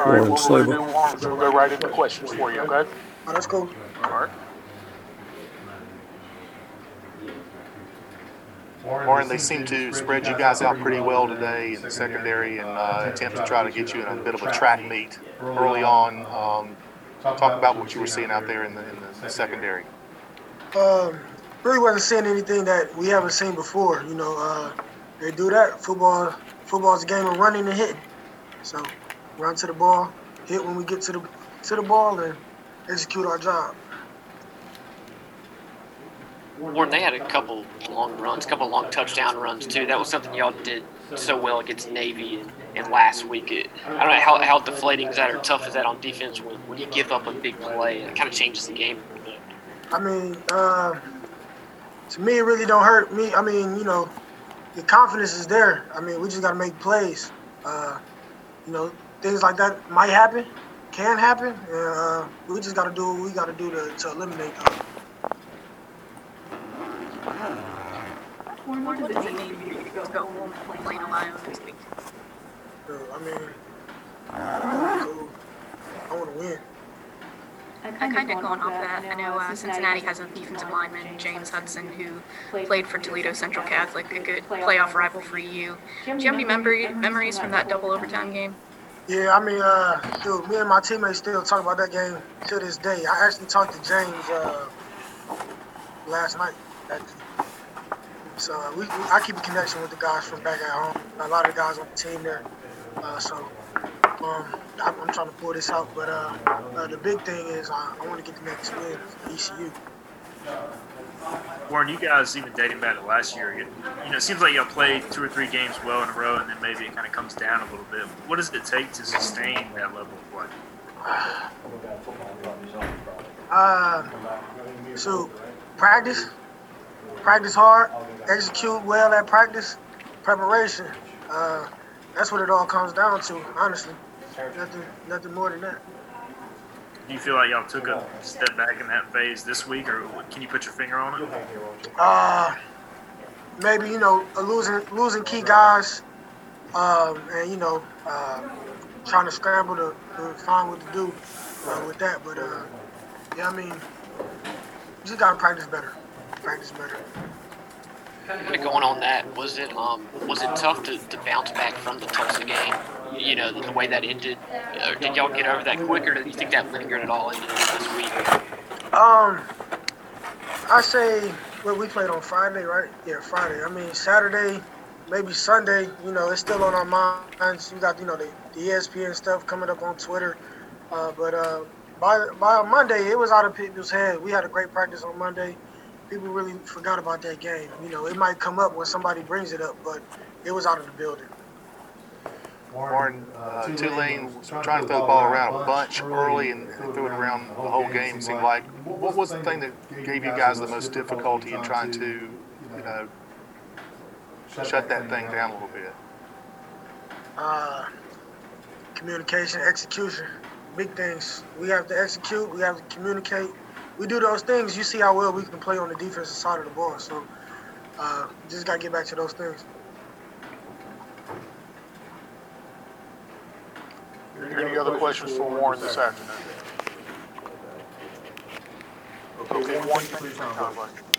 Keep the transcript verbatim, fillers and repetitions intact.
All right, Warren what we're Slable. gonna do, Warren, is we'll go right into questions for you, okay? Oh, that's cool. All right. Warren, they seem to spread you guys out pretty well today in the secondary and uh, attempt to try to get you in a bit of a track meet early on. Um, talk about what you were seeing out there in the, in the secondary. Um, really wasn't seeing anything that we haven't seen before. You know, uh, they do that. Football, football's a game of running and hitting. So, run to the ball, hit when we get to the to the ball, and execute our job. Warren, they had a couple long runs, a couple long touchdown runs too. That was something y'all did so well against Navy and, and last week. It, I don't know how, how deflating is that or tough is that on defense when, when you give up a big play and it kind of changes the game a little bit. I mean, uh, to me, it really don't hurt me. I mean, you know, the confidence is there. I mean, we just got to make plays. Uh, you know, things like that might happen, can happen. And, uh, we just got to do what we got to do to to eliminate them. What does it mean for you to go home and play in Ohio this week? So, I mean, I want to win. I kind of going off that. I know uh, Cincinnati has a defensive lineman, James Hudson, who played for Toledo Central Catholic, a good playoff rival for you. Do you have any memory, memories from that double overtime game? Yeah, I mean, uh, dude, me and my teammates still talk about that game to this day. I actually talked to James uh, last night. So uh, we, we, I keep a connection with the guys from back at home. A lot of the guys on the team there. Uh, so um, I'm, I'm trying to pull this out. But uh, uh, the big thing is uh, I want to get the next win for E C U. Warren, you guys, even dating back to last year, you know, it seems like y'all played two or three games well in a row, and then maybe it kind of comes down a little bit. What does it take to sustain that level of play? Uh, so practice, practice hard, execute well at practice, preparation. Uh, that's what it all comes down to, honestly. Nothing, nothing more than that. Do you feel like y'all took a step back in that phase this week, or can you put your finger on it? Uh, maybe you know losing losing key guys, um, and you know uh, trying to scramble to, to find what to do uh, with that. But uh, yeah, I mean, you just gotta practice better. Practice better. Kind of going on that, was it um was it tough to, to bounce back from the Tulsa game? You know, the, the way that ended. Or did y'all get over that quick, or do you think that lingered at all into this week? Um, I say well, we played on Friday, right? Yeah, Friday. I mean Saturday, maybe Sunday. You know, it's still on our minds. You got you know the, the E S P N stuff coming up on Twitter, uh, but uh, by by Monday it was out of people's heads. We had a great practice on Monday. People really forgot about that game. You know, it might come up when somebody brings it up, but it was out of the building. Warren, uh, Tulane was trying to throw the ball around a bunch early and threw it around the whole game, it seemed like. What was the thing that gave you guys the most difficulty in trying to, you know, shut that thing down a little bit? Uh, communication, execution, big things. We have to execute. We have to communicate. We do those things. You see how well we can play on the defensive side of the ball. So, uh, just gotta get back to those things. Any other questions for Warren this afternoon? Okay, Warren, thank you for your time, buddy.